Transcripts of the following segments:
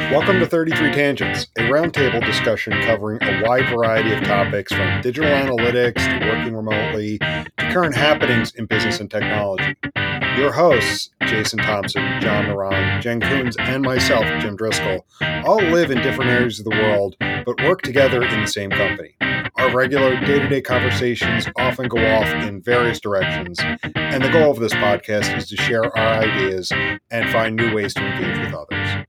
Welcome to 33 Tangents, a roundtable discussion covering a wide variety of topics from digital analytics to working remotely to current happenings in business and technology. Your hosts, Jason Thompson, John Narang, Jen Coons, and myself, Jim Driscoll, all live in different areas of the world but work together in the same company. Our regular day-to-day conversations often go off in various directions, and the goal of this podcast is to share our ideas and find new ways to engage with others.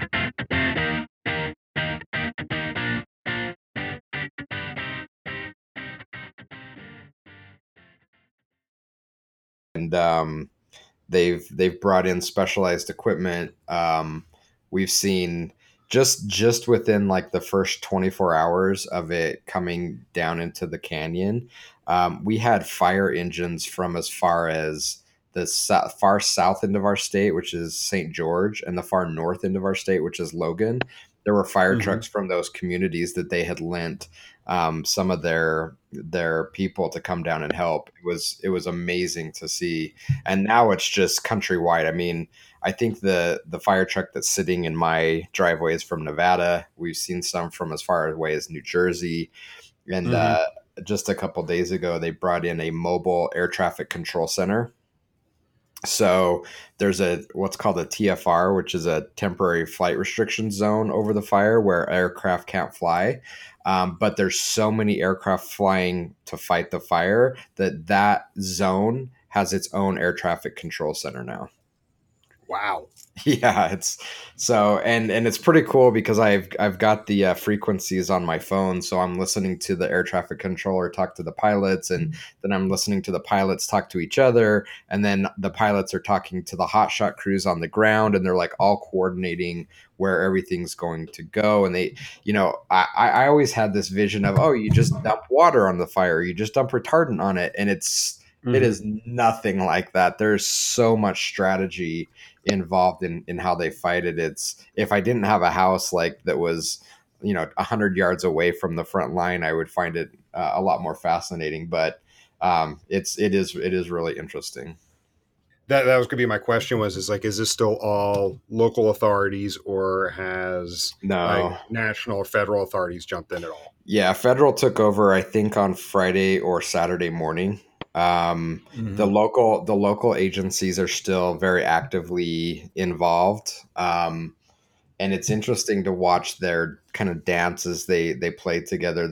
And they've brought in specialized equipment. We've seen just within like the first 24 hours of it coming down into the canyon, we had fire engines from as far as the far south end of our state, which is St. George, and the far north end of our state, which is Logan. There were fire trucks from those communities that they had lent some of their people to come down and help. It was amazing to see, and now it's just countrywide. I mean, I think the fire truck that's sitting in my driveway is from Nevada. We've seen some from as far away as New Jersey, and just a couple days ago, they brought in a mobile air traffic control center. So there's what's called a TFR, which is a temporary flight restriction zone over the fire where aircraft can't fly. But there's so many aircraft flying to fight the fire that zone has its own air traffic control center now. Wow. Yeah, it's so and it's pretty cool because I've got the frequencies on my phone, so I'm listening to the air traffic controller talk to the pilots, and then I'm listening to the pilots talk to each other, and then the pilots are talking to the hotshot crews on the ground, and they're like all coordinating where everything's going to go. And they, I always had this vision of, oh, you just dump water on the fire, you just dump retardant on it, and it is nothing like that. There's so much strategy involved in how they fight it. It's, if I didn't have a house like that was 100 yards away from the front line, I would find it a lot more fascinating. But it is really interesting. That was going to be my question. Is this still all local authorities, or has No. national or federal authorities jumped in at all? Yeah, federal took over, I think, on Friday or Saturday morning. The local agencies are still very actively involved. And it's interesting to watch their kind of dance as they play together.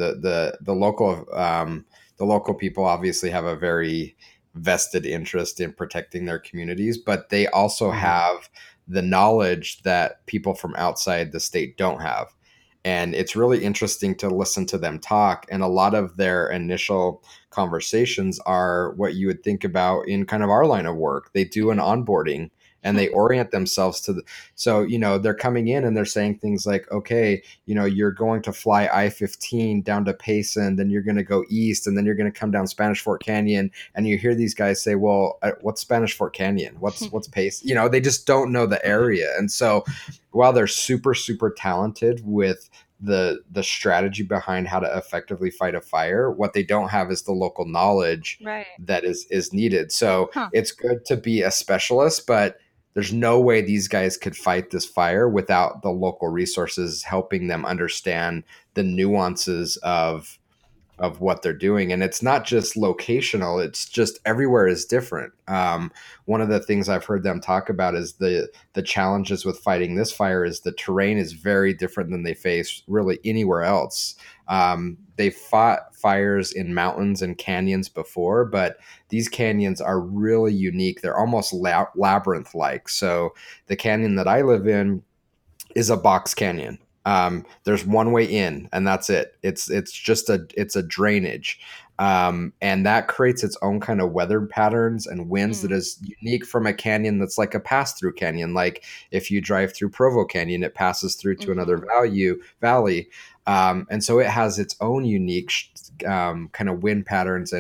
The local people obviously have a very vested interest in protecting their communities, but they also have the knowledge that people from outside the state don't have. And it's really interesting to listen to them talk. And a lot of their initial conversations are what you would think about in kind of our line of work. They do an onboarding and they orient themselves to so they're coming in and they're saying things like, okay, you're going to fly I-15 down to Payson, then you're going to go east, and then you're going to come down Spanish Fort Canyon. And you hear these guys say, well, what's Spanish Fort Canyon, what's Payson? They just don't know the area. And so while they're super super talented with the strategy behind how to effectively fight a fire, what they don't have is the local knowledge Right. that is needed. So it's good to be a specialist, but there's no way these guys could fight this fire without the local resources helping them understand the nuances of what they're doing. And it's not just locational, it's just everywhere is different. One of the things I've heard them talk about is the challenges with fighting this fire is the terrain is very different than they face really anywhere else. They fought fires in mountains and canyons before, but these canyons are really unique. They're almost labyrinth like. So the canyon that I live in is a box canyon. There's one way in, and that's it. It's just a drainage, and that creates its own kind of weather patterns and winds that is unique from a canyon that's like a pass through canyon. Like if you drive through Provo Canyon, it passes through to another valley, and so it has its own unique kind of wind patterns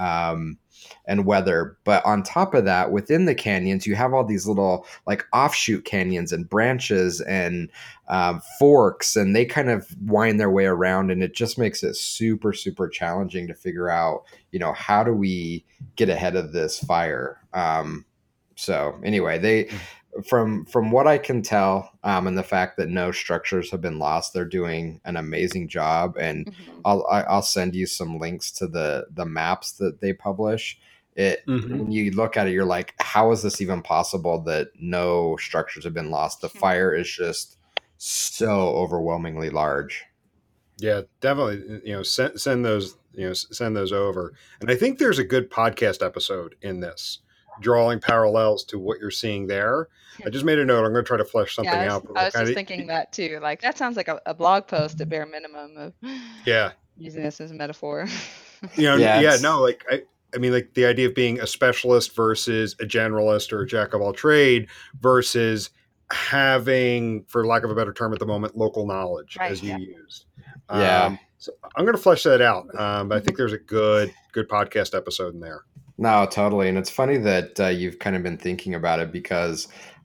and weather. But on top of that, within the canyons, you have all these little like offshoot canyons and branches and forks, and they kind of wind their way around, and it just makes it super, super challenging to figure out, how do we get ahead of this fire? So anyway, from what I can tell, and the fact that no structures have been lost, they're doing an amazing job. And Mhm. I'll send you some links to the maps that they publish. It Hmm. When you look at it, you're like, how is this even possible that no structures have been lost? The fire is just so overwhelmingly large. Yeah, definitely. Send those. Send those over. And I think there's a good podcast episode in this, drawing parallels to what you're seeing there. I just made a note. I'm going to try to flesh Yeah, something out. But I like, was just thinking that too. Like that sounds like a blog post at bare minimum of yeah, using this as a metaphor. Yeah, yeah, it's no, like I mean, like the idea of being a specialist versus a generalist or a jack of all trade versus having, for lack of a better term at the moment, local knowledge Right. as you Yeah. used. yeah. So I'm going to flesh that out. But I Mhm. think there's a good podcast episode in there. No, totally. And it's funny that you've kind of been thinking about it because,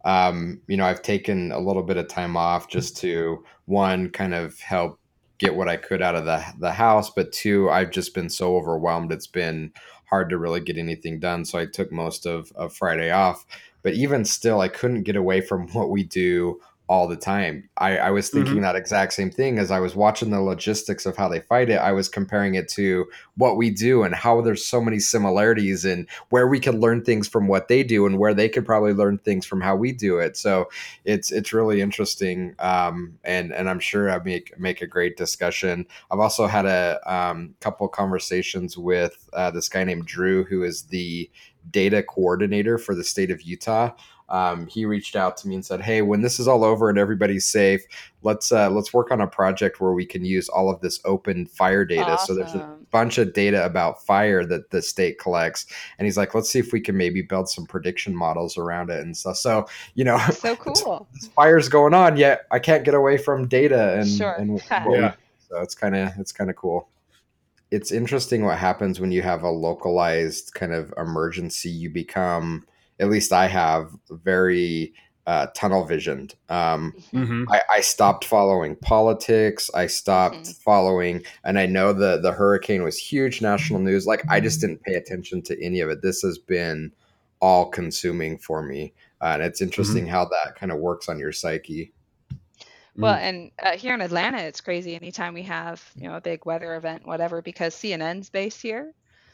I've taken a little bit of time off just to, one, kind of help get what I could out of the house, but two, I've just been so overwhelmed. It's been hard to really get anything done. So I took most of Friday off. But even still, I couldn't get away from what we do all the time. I was thinking Hmm. that exact same thing as I was watching the logistics of how they fight it. I was comparing it to what we do and how there's so many similarities and where we can learn things from what they do and where they could probably learn things from how we do it. So it's really interesting, and I'm sure I make a great discussion. I've also had a couple conversations with this guy named Drew, who is the data coordinator for the state of Utah. He reached out to me and said, "Hey, when this is all over and everybody's safe, let's work on a project where we can use all of this open fire data." So there's a Awesome. bunch of data about fire that the state collects, and he's like, "Let's see if we can maybe build some prediction models around it and stuff." So So this, cool. this fire's going on, yet I can't get away from data Sure. and what we Yeah. do. So it's kind of cool. It's interesting what happens when you have a localized kind of emergency. You become, at least I have, very tunnel visioned. Mhm. I stopped following politics. I stopped Mhm. following, and I know the hurricane was huge national news. Like I just didn't pay attention to any of it. This has been all consuming for me, and it's interesting Hmm. how that kind of works on your psyche. Well, and here in Atlanta, it's crazy anytime we have, a big weather event, whatever, because CNN's based here.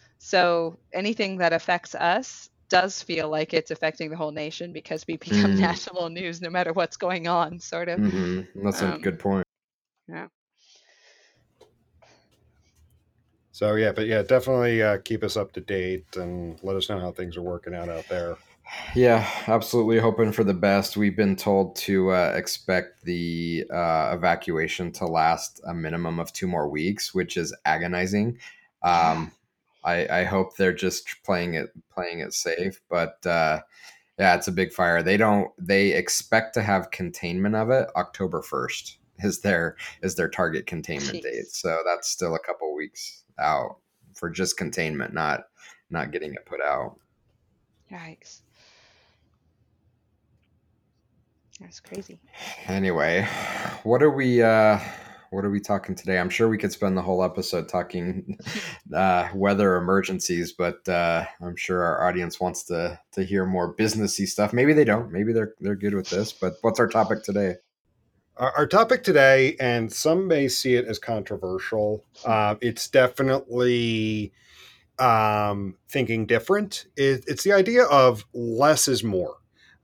So anything that affects us does feel like it's affecting the whole nation because we become Mm, national news no matter what's going on, sort of. that's a Um, good point. yeah. So yeah, but yeah, definitely keep us up to date and let us know how things are working out there. Yeah, absolutely hoping for the best. We've been told to expect the evacuation to last a minimum of 2 more weeks, which is agonizing. Yeah. Um, I hope they're just playing it safe, but yeah, it's a big fire. They expect to have containment of it October 1st is their target containment date. Jeez. So that's still a couple weeks out for just containment, not getting it put out. Yikes. That's crazy. Anyway, what are we talking today? I'm sure we could spend the whole episode talking weather emergencies, but I'm sure our audience wants to hear more businessy stuff. Maybe they don't. Maybe they're good with this. But what's our topic today? Our topic today, and some may see it as controversial. It's definitely thinking different. It's the idea of less is more.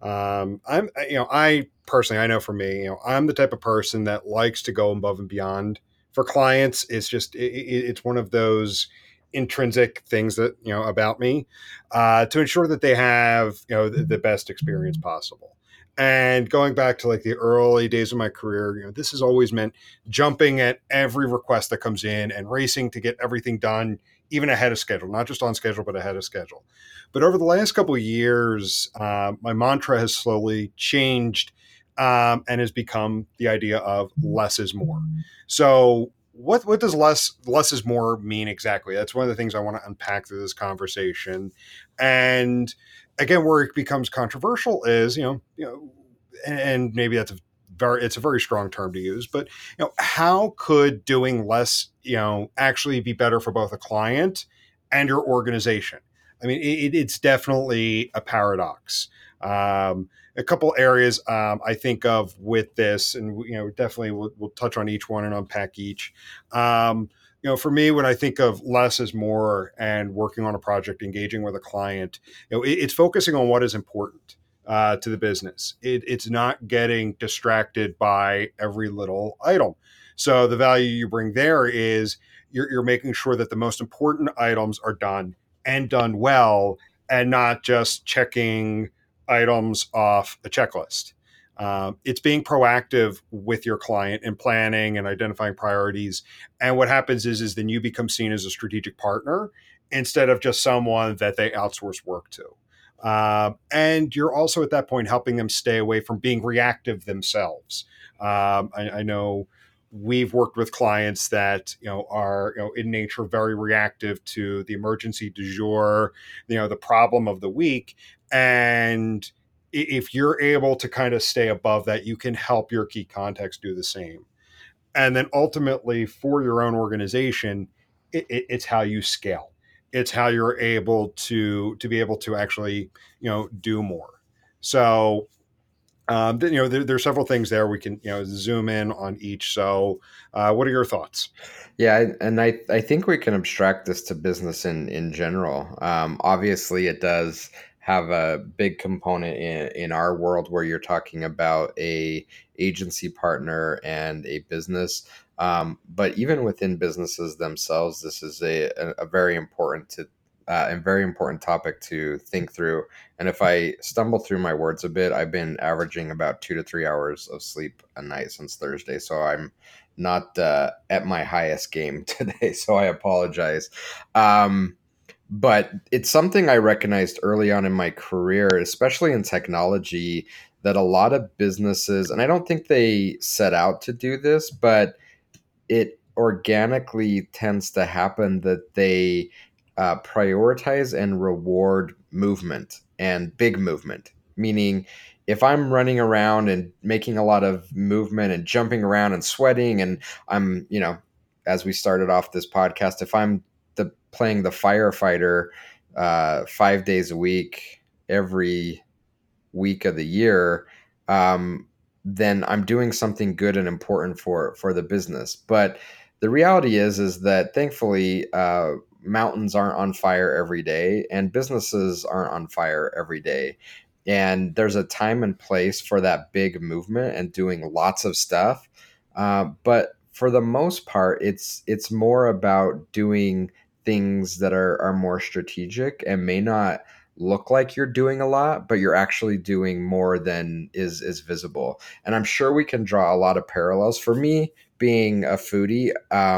I personally, I know for me, I'm the type of person that likes to go above and beyond for clients. It's just, it's one of those intrinsic things that, about me, to ensure that they have, the best experience possible. And going back to like the early days of my career, this has always meant jumping at every request that comes in and racing to get everything done even ahead of schedule, not just on schedule, but ahead of schedule. But over the last couple of years, my mantra has slowly changed, and has become the idea of less is more. So what does less is more mean exactly? That's one of the things I want to unpack through this conversation. And again, where it becomes controversial is, and maybe it's a very strong term to use, but how could doing less, actually be better for both a client and your organization? I mean, it's definitely a paradox. A couple areas I think of with this, and definitely we'll touch on each one and unpack each. For me, when I think of less is more and working on a project, engaging with a client, it's focusing on what is important to the business. It's not getting distracted by every little item. So the value you bring there is you're making sure that the most important items are done and done well, and not just checking items off a checklist. It's being proactive with your client and planning and identifying priorities. And what happens is then you become seen as a strategic partner instead of just someone that they outsource work to. And you're also at that point helping them stay away from being reactive themselves. I know we've worked with clients that are in nature very reactive to the emergency du jour, the problem of the week, and if you're able to kind of stay above that, you can help your key contacts do the same. And then ultimately for your own organization, it's how you scale. It's how you're able to be able to actually do more. So there's several things there we can zoom in on each. So what are your thoughts? Yeah, and I think we can abstract this to business in general. Obviously, it does have a big component in our world where you're talking about a agency partner and a business. But even within businesses themselves, this is a very important very important topic to think through. And if I stumble through my words a bit, I've been averaging about 2 to 3 hours of sleep a night since Thursday, so I'm not at my highest game today, so I apologize. But it's something I recognized early on in my career, especially in technology, that a lot of businesses, and I don't think they set out to do this, but it organically tends to happen that they prioritize and reward movement and big movement. Meaning, if I'm running around and making a lot of movement and jumping around and sweating, and I'm, as we started off this podcast, if I'm playing the firefighter 5 days a week, every week of the year, then I'm doing something good and important for the business. But the reality is that thankfully mountains aren't on fire every day, and businesses aren't on fire every day. And there's a time and place for that big movement and doing lots of stuff. But for the most part, it's more about doing things that are more strategic and may not look like you're doing a lot, but you're actually doing more than is visible. And I'm sure we can draw a lot of parallels. For me, being a foodie,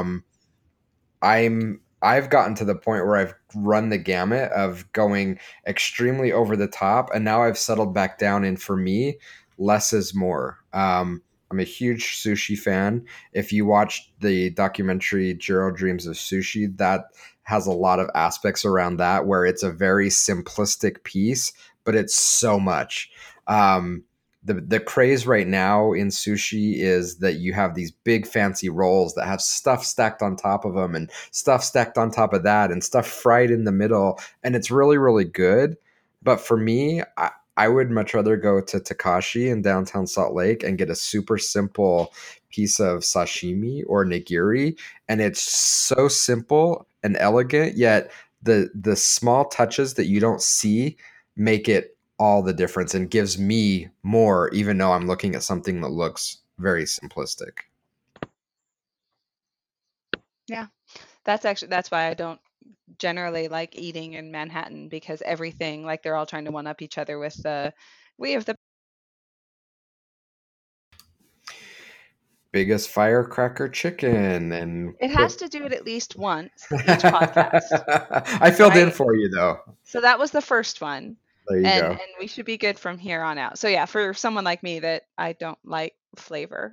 I've gotten to the point where I've run the gamut of going extremely over the top, and now I've settled back down. And for me, less is more. I'm a huge sushi fan. If you watched the documentary Jiro Dreams of Sushi, that has a lot of aspects around that where it's a very simplistic piece, but it's so much. The craze right now in sushi is that you have these big fancy rolls that have stuff stacked on top of them and stuff stacked on top of that and stuff fried in the middle, and it's really, really good. But for me, I would much rather go to Takashi in downtown Salt Lake and get a super simple piece of sashimi or nigiri, and it's so simple and elegant, yet the small touches that you don't see make it all the difference and gives me more, even though I'm looking at something that looks very simplistic. Yeah, that's why I don't generally like eating in Manhattan, because everything, like, they're all trying to one up each other with we have the biggest firecracker chicken, and it has to do it at least once each podcast. I filled in for you though. So that was the first one. There you go. And we should be good from here on out. So yeah, for someone like me that I don't like flavor,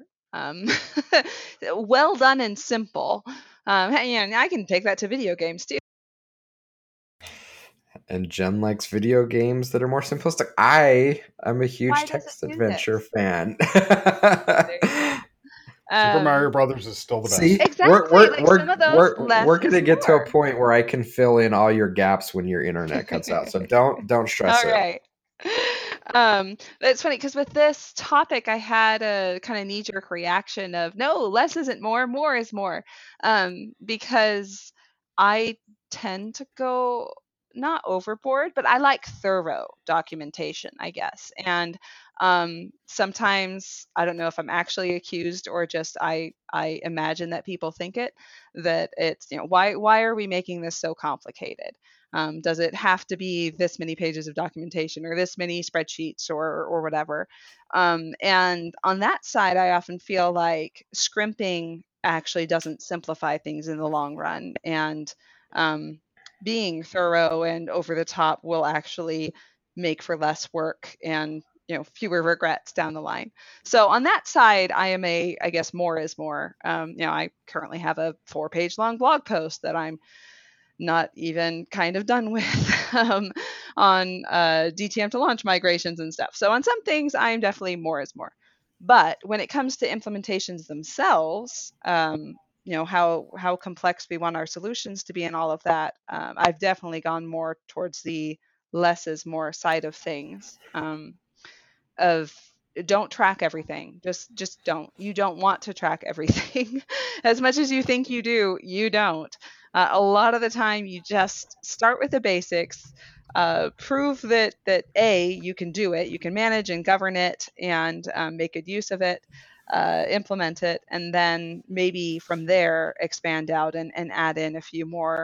well done and simple. I can take that to video games too. And Jen likes video games that are more simplistic. I am a huge text adventure fan. Super Mario Brothers is still the best. See, exactly. We're gonna get to a point where I can fill in all your gaps when your internet cuts out. So don't stress it. All right. It's funny because with this topic, I had a kind of knee-jerk reaction of no, less isn't more is more. Because I tend to go not overboard, but I like thorough documentation, I guess. And sometimes I don't know if I'm actually accused or just I imagine that people think it, that it's, why are we making this so complicated? Does it have to be this many pages of documentation or this many spreadsheets or whatever? And on that side, I often feel like scrimping actually doesn't simplify things in the long run, and um, being thorough and over the top will actually make for less work and fewer regrets down the line. So on that side, I am I guess more is more. I currently have a 4-page long blog post that I'm not even kind of done with on DTM to launch migrations and stuff. So on some things, I'm definitely more is more. But when it comes to implementations themselves, how complex we want our solutions to be and all of that, I've definitely gone more towards the less is more side of things. Of don't track everything. Just don't. You don't want to track everything. As much as you think you do, you don't. A lot of the time you just start with the basics, prove that a you can do it, you can manage and govern it and make good use of it, implement it, and then maybe from there expand out and add in a few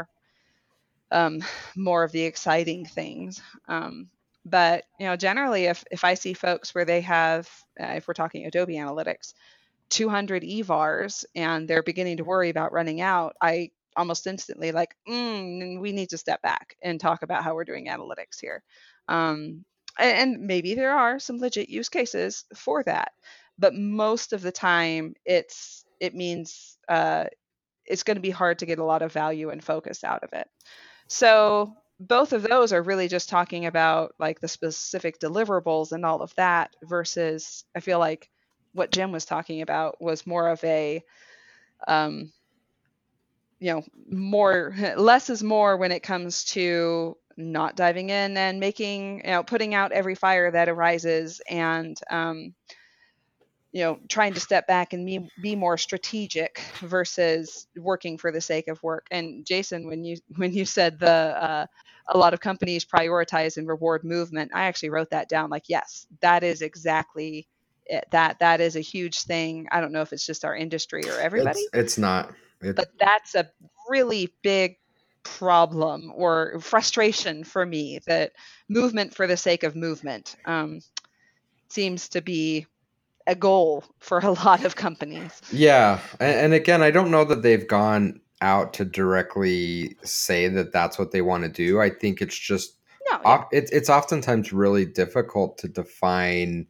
um, more of the exciting things. But generally, if I see folks where they have, if we're talking Adobe Analytics, 200 EVARs and they're beginning to worry about running out, I almost instantly like, we need to step back and talk about how we're doing analytics here. And maybe there are some legit use cases for that, but most of the time, it means it's going to be hard to get a lot of value and focus out of it. So both of those are really just talking about like the specific deliverables and all of that versus I feel like what Jim was talking about was more of a um, more less is more when it comes to not diving in and making putting out every fire that arises and trying to step back and be more strategic versus working for the sake of work. And Jason, when you said a lot of companies prioritize and reward movement, I actually wrote that down. Like, yes, that is exactly it. That is a huge thing. I don't know if it's just our industry or everybody, It's not. but that's a really big problem or frustration for me, that movement for the sake of movement seems to be a goal for a lot of companies. Yeah, and again, I don't know that they've gone out to directly say that that's what they want to do. I think it's just No, yeah. it's oftentimes really difficult to define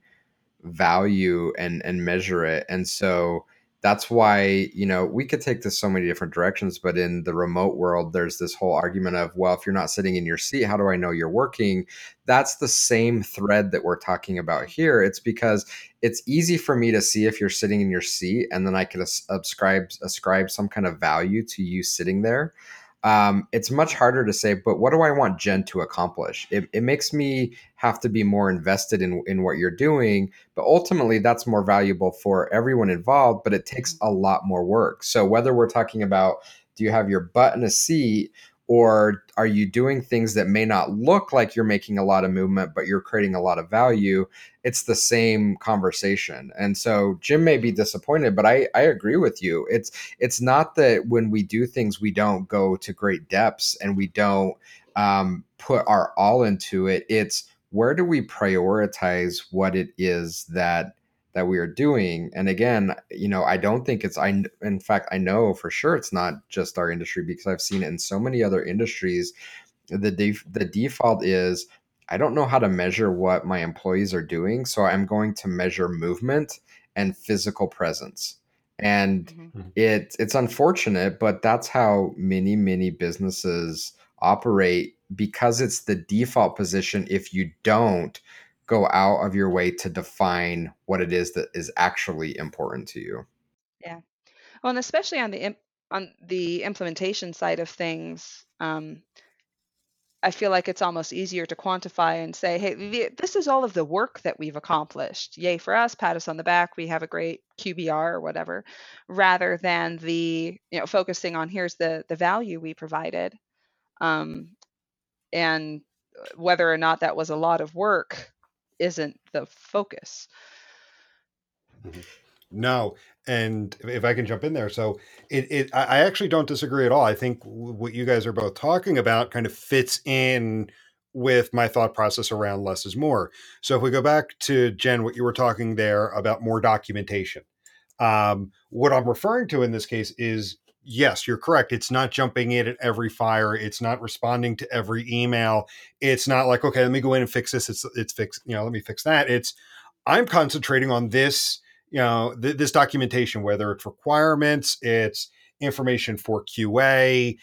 value and measure it. And so that's why, we could take this so many different directions, but in the remote world, there's this whole argument of, well, if you're not sitting in your seat, how do I know you're working? That's the same thread that we're talking about here. It's because it's easy for me to see if you're sitting in your seat, and then I could ascribe some kind of value to you sitting there. It's much harder to say, but what do I want Jen to accomplish? It makes me have to be more invested in what you're doing, but ultimately that's more valuable for everyone involved, but it takes a lot more work. So whether we're talking about, do you have your butt in a seat, or are you doing things that may not look like you're making a lot of movement, but you're creating a lot of value? It's the same conversation. And so Jim may be disappointed, but I agree with you. It's not that when we do things, we don't go to great depths and we don't put our all into it. It's where do we prioritize what it is that we are doing. And again, I don't think in fact, I know for sure it's not just our industry, because I've seen it in so many other industries. The default is, I don't know how to measure what my employees are doing, so I'm going to measure movement and physical presence. And Mm-hmm. it's unfortunate, but that's how many businesses operate, because it's the default position if you don't go out of your way to define what it is that is actually important to you. Yeah. Well, and especially on the implementation side of things, I feel like it's almost easier to quantify and say, hey, this is all of the work that we've accomplished. Yay for us, pat us on the back. We have a great QBR or whatever, rather than focusing on here's the value we provided. And whether or not that was a lot of work isn't the focus. No. And if I can jump in there. So I actually don't disagree at all. I think what you guys are both talking about kind of fits in with my thought process around less is more. So if we go back to Jen, what you were talking there about more documentation, what I'm referring to in this case is, yes, you're correct. It's not jumping in at every fire. It's not responding to every email. It's not like, okay, let me go in and fix this. It's fixed. Let me fix that. It's, I'm concentrating on this, this documentation, whether it's requirements, it's information for QA,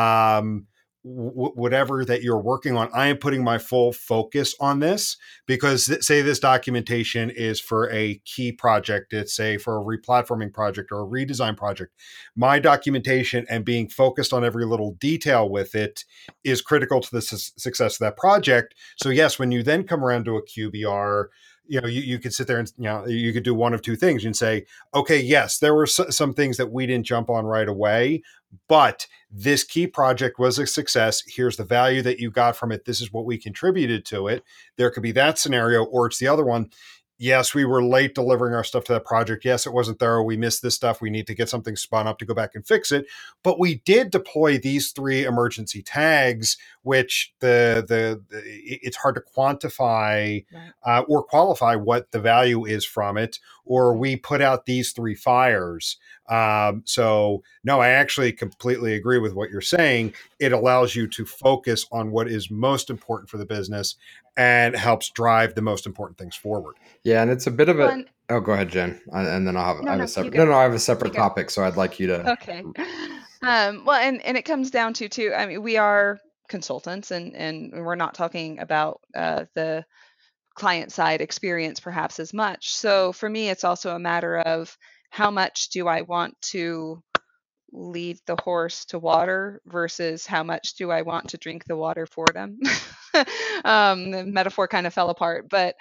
whatever that you're working on. I am putting my full focus on this because say this documentation is for a key project. It's say for a replatforming project or a redesign project. My documentation and being focused on every little detail with it is critical to the success of that project. So yes, when you then come around to a QBR, you could sit there and, you could do one of two things and say, okay, yes, there were some things that we didn't jump on right away, but this key project was a success. Here's the value that you got from it. This is what we contributed to it. There could be that scenario, or it's the other one. Yes, we were late delivering our stuff to that project. Yes, it wasn't thorough. We missed this stuff. We need to get something spun up to go back and fix it. But we did deploy these 3 emergency tags, which it's hard to quantify or qualify what the value is from it. Or we put out these 3 fires. So no, I actually completely agree with what you're saying. It allows you to focus on what is most important for the business and helps drive the most important things forward. Yeah, and it's a bit of a. Oh, go ahead, Jen, and then I have a separate. I have a separate topic, so I'd like you to. Okay. Well, and it comes down to too. I mean, we are consultants, and we're not talking about the client side experience perhaps as much. So for me, it's also a matter of how much do I want to lead the horse to water versus how much do I want to drink the water for them. The metaphor kind of fell apart, but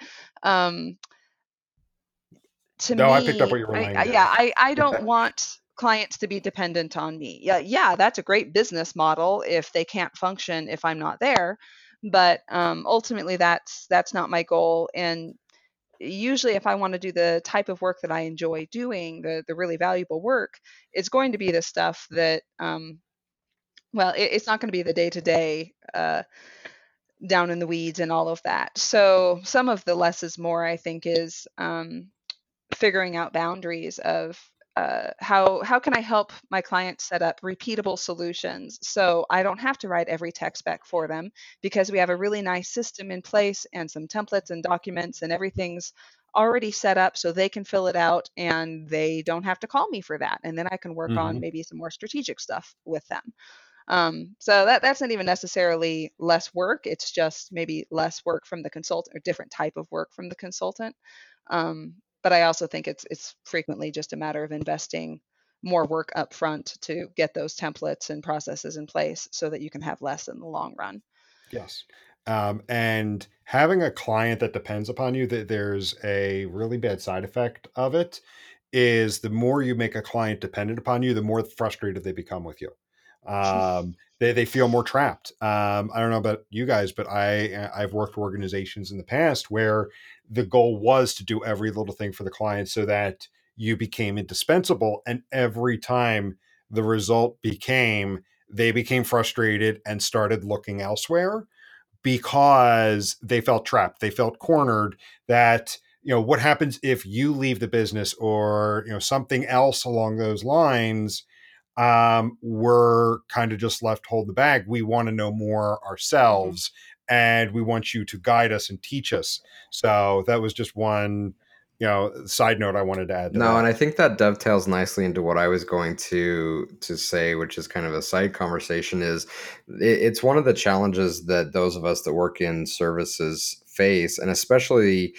to me, I picked up what you were laying down. I don't want clients to be dependent on me. Yeah, that's a great business model if they can't function if I'm not there, but ultimately that's not my goal. And usually if I want to do the type of work that I enjoy doing, the really valuable work, it's going to be the stuff that it's not going to be the day-to-day down in the weeds and all of that. So some of the less is more, I think, is figuring out boundaries of how can I help my clients set up repeatable solutions so I don't have to write every tech spec for them, because we have a really nice system in place and some templates and documents and everything's already set up so they can fill it out and they don't have to call me for that. And then I can work on maybe some more strategic stuff with them. So that's not even necessarily less work. It's just maybe less work from the consultant or different type of work from the consultant. But I also think it's frequently just a matter of investing more work up front to get those templates and processes in place so that you can have less in the long run. Yes. And having a client that depends upon you, that there's a really bad side effect of it, is the more you make a client dependent upon you, the more frustrated they become with you. They feel more trapped. I don't know about you guys, but I've worked for organizations in the past where the goal was to do every little thing for the client so that you became indispensable. And every time the result they became frustrated and started looking elsewhere because they felt trapped. They felt cornered. That, what happens if you leave the business or, something else along those lines? We're kind of just left holding the bag. We want to know more ourselves, and we want you to guide us and teach us. So that was just one, side note I wanted to add to that. And I think that dovetails nicely into what I was going to say, which is kind of a side conversation. Is it's one of the challenges that those of us that work in services face, and especially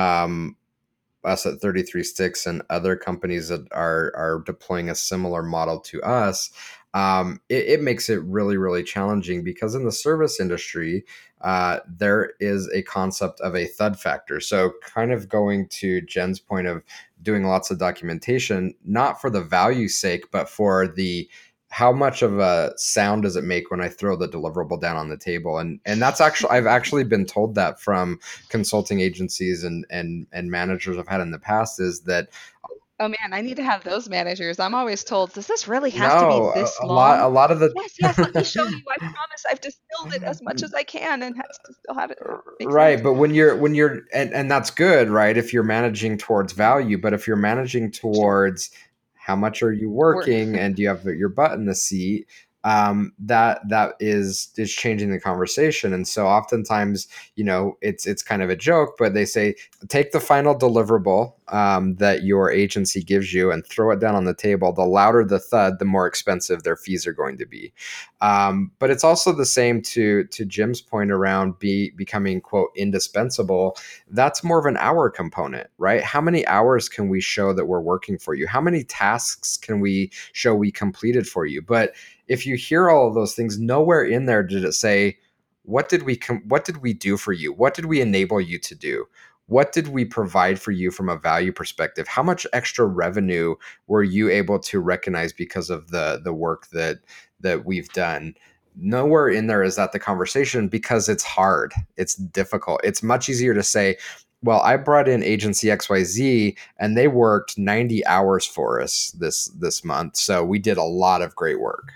us at 33 Sticks and other companies that are deploying a similar model to us, it makes it really, really challenging because in the service industry, there is a concept of a thud factor. So, kind of going to Jen's point of doing lots of documentation, not for the value sake, but for the how much of a sound does it make when I throw the deliverable down on the table? And that's actually I've actually been told that from consulting agencies and managers I've had in the past is that Oh man, I need to have those managers. I'm always told, does this really have to be no, this a long? lot of the Yes, yes, let me show you. I promise I've distilled it as much as I can and has to still have it make sense. right, but when you're and that's good, right? If you're managing towards value, but if you're managing Sure. towards how much are you We're working and do you have your butt in the seat, that is changing the conversation. And so oftentimes, it's kind of a joke, but they say take the final deliverable that your agency gives you and throw it down on the table. The louder the thud, the more expensive their fees are going to be. But it's also the same to Jim's point around becoming quote indispensable. That's more of an hour component, right? How many hours can we show that we're working for you? How many tasks can we show we completed for you? But if you hear all of those things, nowhere in there did it say, what did we do for you? What did we enable you to do? What did we provide for you from a value perspective? How much extra revenue were you able to recognize because of the work that we've done? Nowhere in there is that the conversation because it's hard. It's difficult. It's much easier to say, well, I brought in agency XYZ and they worked 90 hours for us this month. So we did a lot of great work.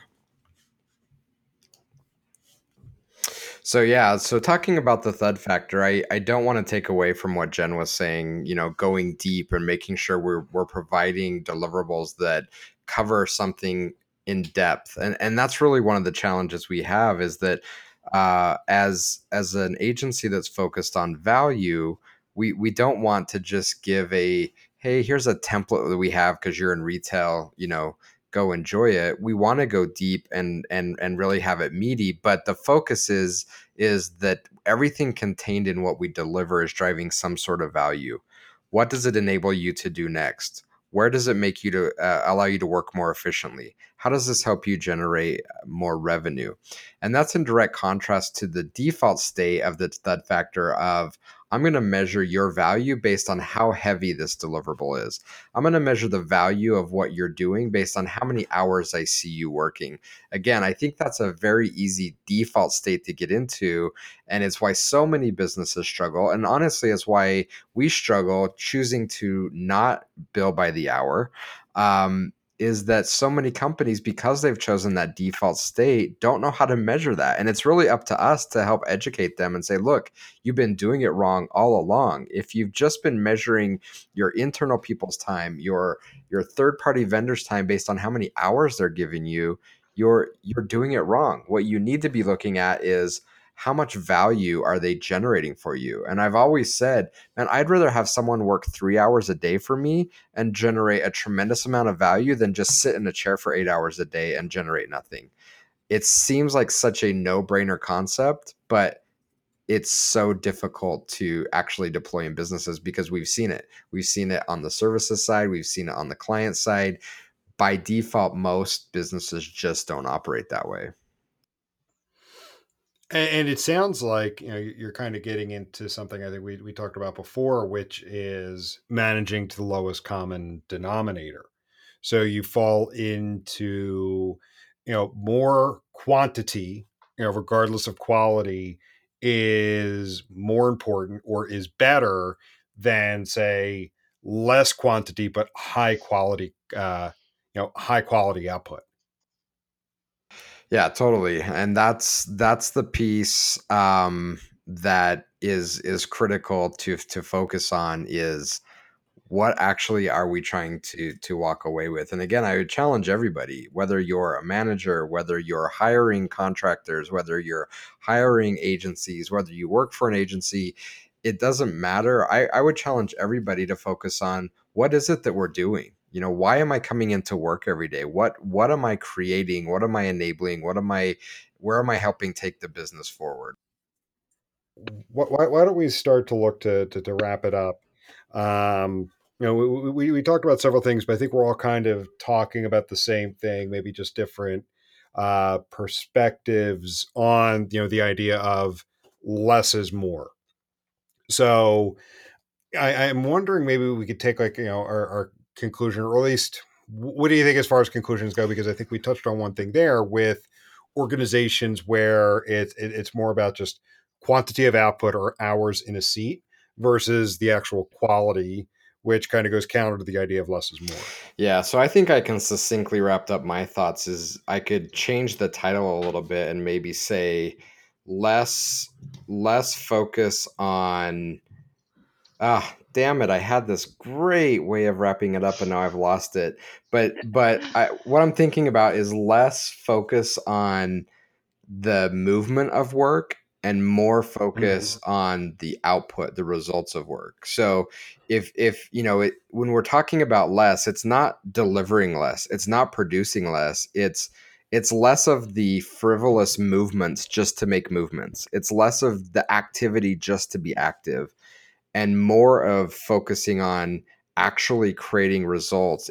So yeah, so talking about the thud factor, I don't want to take away from what Jen was saying, going deep and making sure we're providing deliverables that cover something in depth. And that's really one of the challenges we have is that as an agency that's focused on value, we don't want to just give a hey, here's a template that we have because you're in retail, go enjoy it. We want to go deep and really have it meaty, but the focus is that everything contained in what we deliver is driving some sort of value. What does it enable you to do next? Where does it make you to allow you to work more efficiently? How does this help you generate more revenue? And that's in direct contrast to the default state of the thud factor of I'm going to measure your value based on how heavy this deliverable is. I'm going to measure the value of what you're doing based on how many hours I see you working. Again, I think that's a very easy default state to get into. And it's why so many businesses struggle. And honestly, it's why we struggle choosing to not bill by the hour. Is that so many companies, because they've chosen that default state, don't know how to measure that. And it's really up to us to help educate them and say, look, you've been doing it wrong all along. If you've just been measuring your internal people's time, your third-party vendors' time based on how many hours they're giving you, you're doing it wrong. What you need to be looking at is how much value are they generating for you? And I've always said, man, I'd rather have someone work 3 hours a day for me and generate a tremendous amount of value than just sit in a chair for 8 hours a day and generate nothing. It seems like such a no-brainer concept, but it's so difficult to actually deploy in businesses because we've seen it. We've seen it on the services side. We've seen it on the client side. By default, most businesses just don't operate that way. And it sounds like you're kind of getting into something I think we talked about before, which is managing to the lowest common denominator. So you fall into more quantity, regardless of quality, is more important or is better than say less quantity but high quality, high quality output. Yeah, totally. And that's the piece that is critical to focus on is what actually are we trying to walk away with? And again, I would challenge everybody, whether you're a manager, whether you're hiring contractors, whether you're hiring agencies, whether you work for an agency, it doesn't matter. I would challenge everybody to focus on what is it that we're doing? Why am I coming into work every day? What am I creating? What am I enabling? Where am I helping take the business forward? Why don't we start to look to wrap it up? We talked about several things, but I think we're all kind of talking about the same thing, maybe just different perspectives on, the idea of less is more. So I'm wondering, maybe we could take like, our conclusion, or at least what do you think as far as conclusions go? Because I think we touched on one thing there with organizations where it's more about just quantity of output or hours in a seat versus the actual quality, which kind of goes counter to the idea of less is more. Yeah, so I think I can succinctly wrap up my thoughts is I could change the title a little bit and maybe say less focus on damn it, I had this great way of wrapping it up and now I've lost it. But what I'm thinking about is less focus on the movement of work and more focus on the output, the results of work. So if when we're talking about less, it's not delivering less, it's not producing less, it's less of the frivolous movements just to make movements. It's less of the activity just to be active and more of focusing on actually creating results.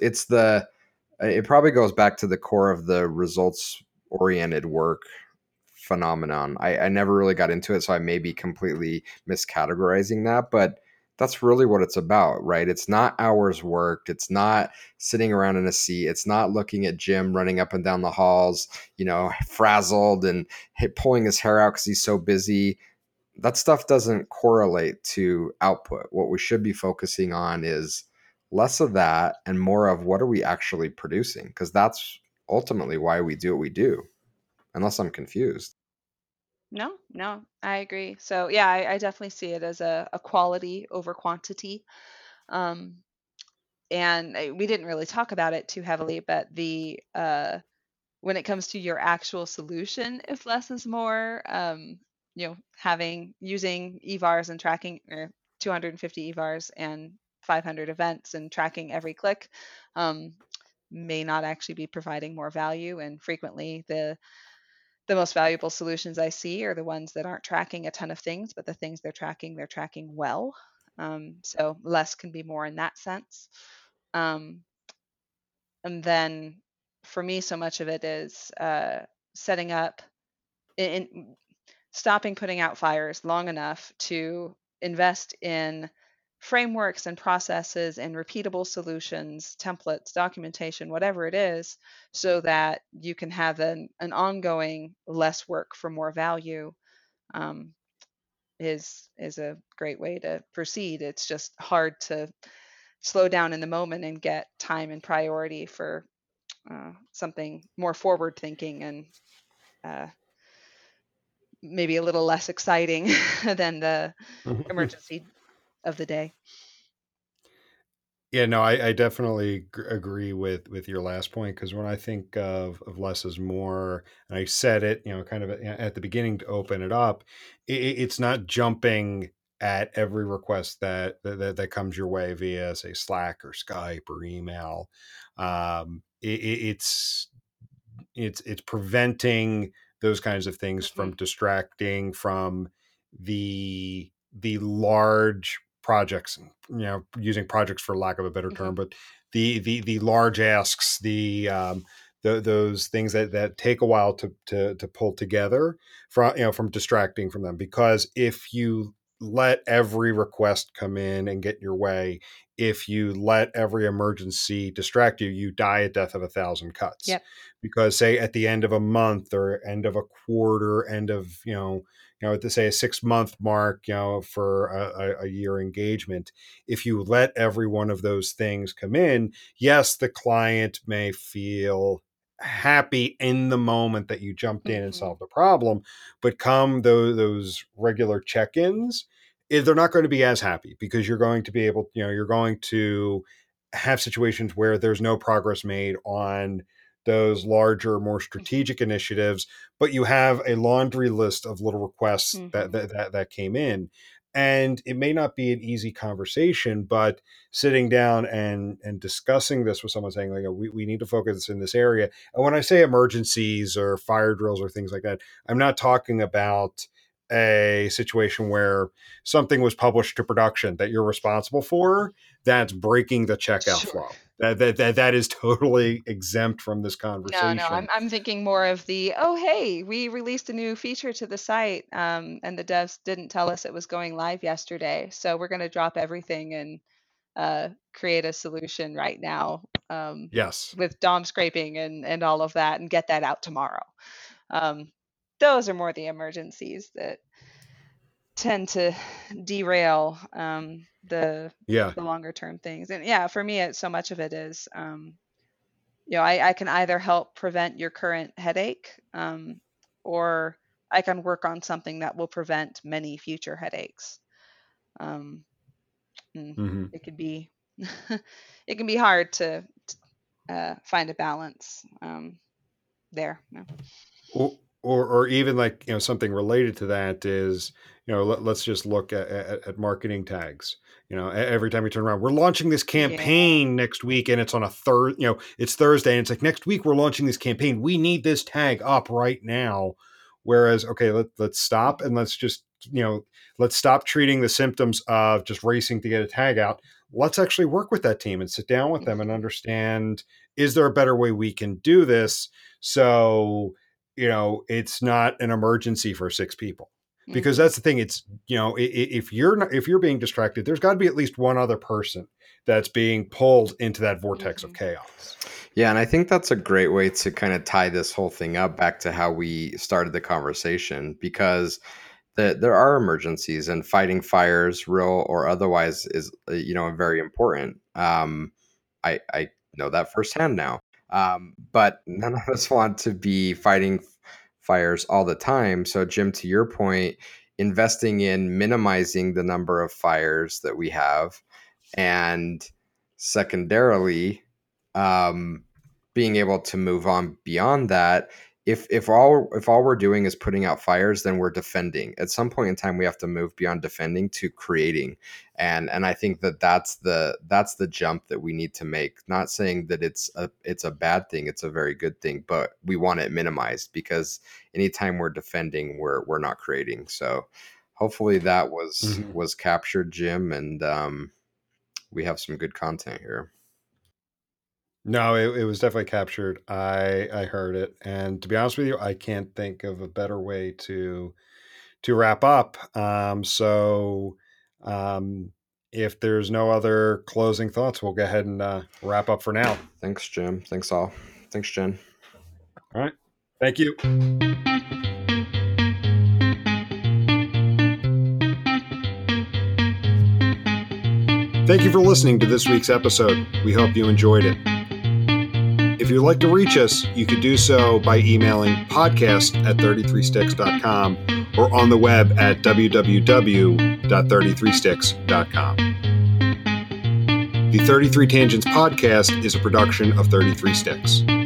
It probably goes back to the core of the results oriented work phenomenon. I never really got into it, so I may be completely miscategorizing that, but that's really what it's about, right? It's not hours worked. It's not sitting around in a seat. It's not looking at Jim running up and down the halls, frazzled and pulling his hair out because he's so busy. That stuff doesn't correlate to output. What we should be focusing on is less of that and more of what are we actually producing? Because that's ultimately why we do what we do, unless I'm confused. No, I agree. So yeah, I definitely see it as a quality over quantity. Um, and we didn't really talk about it too heavily, but when it comes to your actual solution, if less is more, using EVARs and tracking, or 250 EVARs and 500 events and tracking every click, may not actually be providing more value. And frequently the most valuable solutions I see are the ones that aren't tracking a ton of things, but the things they're tracking well. So less can be more in that sense. Um, and then for me, so much of it is setting up in stopping putting out fires long enough to invest in frameworks and processes and repeatable solutions, templates, documentation, whatever it is, so that you can have an ongoing less work for more value. um, is a great way to proceed. It's just hard to slow down in the moment and get time and priority for something more forward thinking and uh, maybe a little less exciting than the emergency of the day. Yeah, no, I definitely agree with your last point, because when I think of less is more, and I said it, kind of at the beginning to open it up, it's not jumping at every request that comes your way via, say, Slack or Skype or email. It's preventing those kinds of things from distracting from the large projects, using projects for lack of a better term, but the large asks, those things that take a while to pull together, from distracting from them. Because if you let every request come in and get in your way, if you let every emergency distract you, you die a death of 1,000 cuts. Yep. Because, say, at the end of a month or end of a quarter, end of, to say a 6-month mark, for a year engagement, if you let every one of those things come in, yes, the client may feel happy in the moment that you jumped in and solved the problem, but come those regular check-ins, they're not going to be as happy, because you're going to be able, you're going to have situations where there's no progress made on those larger, more strategic initiatives, but you have a laundry list of little requests that came in. And it may not be an easy conversation, but sitting down and discussing this with someone, saying, like, we need to focus in this area. And when I say emergencies or fire drills or things like that, I'm not talking about a situation where something was published to production that you're responsible for that's breaking the checkout flow. that is totally exempt from this conversation. No, I'm thinking more of the, oh, hey, we released a new feature to the site, and the devs didn't tell us it was going live yesterday, so we're going to drop everything and create a solution right now. Yes. With DOM scraping and all of that, and get that out tomorrow. Those are more the emergencies that tend to derail the longer term things. And yeah, for me, so much of it is, I can either help prevent your current headache, or I can work on something that will prevent many future headaches. It could be it can be hard to find a balance there. Or even like, something related to that is, let's just look at marketing tags. Every time we turn around, we're launching this campaign next week, and it's on a it's Thursday, and it's like, next week we're launching this campaign. We need this tag up right now. Whereas, okay, let's stop and let's just, let's stop treating the symptoms of just racing to get a tag out. Let's actually work with that team and sit down with them and understand, is there a better way we can do this? So, it's not an emergency for 6 people, because that's the thing. It's, if you're being distracted, there's got to be at least one other person that's being pulled into that vortex of chaos. Yeah. And I think that's a great way to kind of tie this whole thing up back to how we started the conversation, because there are emergencies, and fighting fires, real or otherwise, is, very important. I know that firsthand now. But none of us want to be fighting fires all the time. So, Jim, to your point, investing in minimizing the number of fires that we have, and secondarily, being able to move on beyond that. If all we're doing is putting out fires, then we're defending. At some point in time, we have to move beyond defending to creating, and I think that's the jump that we need to make. Not saying that it's a bad thing; it's a very good thing, but we want it minimized, because anytime we're defending, we're not creating. So hopefully that was captured, Jim, and we have some good content here. No, it was definitely captured. I heard it, and to be honest with you, I can't think of a better way to wrap up. If there's no other closing thoughts, we'll go ahead and wrap up for now. Thanks, Jim. Thanks all. Thanks, Jen. All right. Thank you. Thank you for listening to this week's episode. We hope you enjoyed it. If you'd like to reach us, you could do so by emailing podcast@33sticks.com or on the web at www.33sticks.com. The 33 Tangents podcast is a production of 33 Sticks.